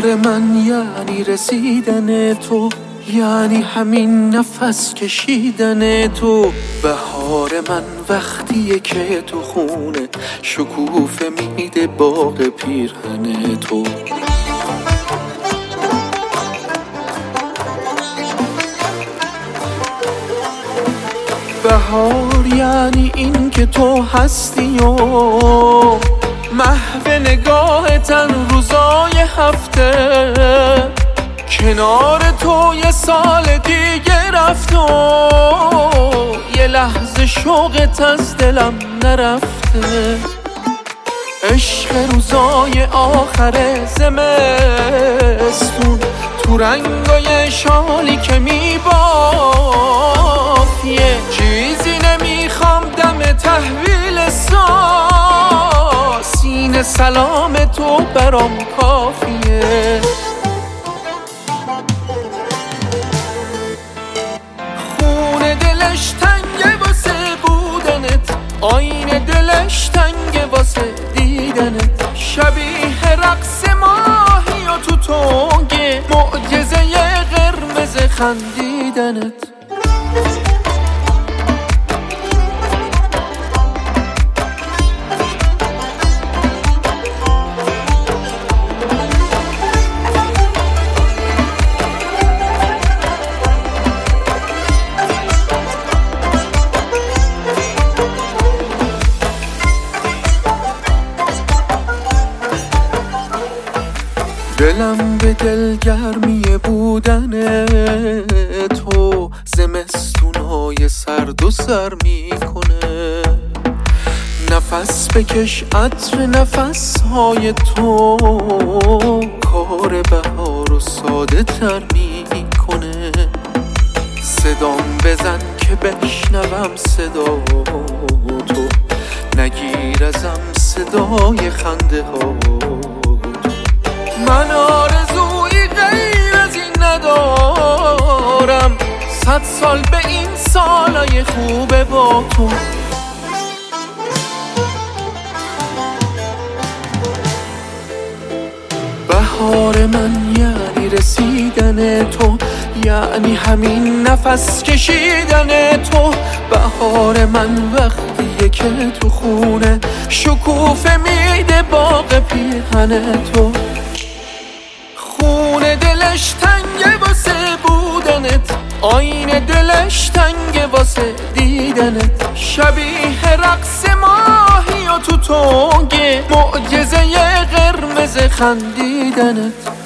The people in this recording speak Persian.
بهار من یعنی رسیدن تو، یعنی همین نفس کشیدن تو. بهار من وقتیه که تو خونه شکوفه میده باغ پیرهن تو. بهار یعنی این که تو هستی و محو نگاه تن روزای هفته، کنار تو یه سال دیگه رفت و یه لحظه شوقت از دلم نرفته. عشق روزای آخر زمستون تو رنگای شالی که میبافت، یه چیزی نمیخوام دم تحویل سینه سلام تو برام کافیه. خونه دلش تنگه واسه بودنت، آینه دلش تنگه واسه دیدنت. شبیه رقص ماهی و تو تنگه معجزه قرمز خندیدنت. دلم به دلگرمی بودن تو زمستونای سرد و سر میکنه. نفس بکش عطر نفسهای تو کار بهار و ساده تر میکنه. صدام بزن که بشنوم صدا تو، نگیر ازم صدای خنده ها. من آرزویی غیر از این ندارم، 100 سال به این سالای خوبه با تو. بهار من یعنی رسیدن تو، یعنی همین نفس کشیدن تو. بهار من وقتیه که تو خونه شکوفه میده باغ پیرهن تو. خونه دلش تنگه واسه بودنت، آینه دلش تنگه واسه دیدنت. شبیه رقص ماهی و تو تنگه معجزه قرمز خندیدنت.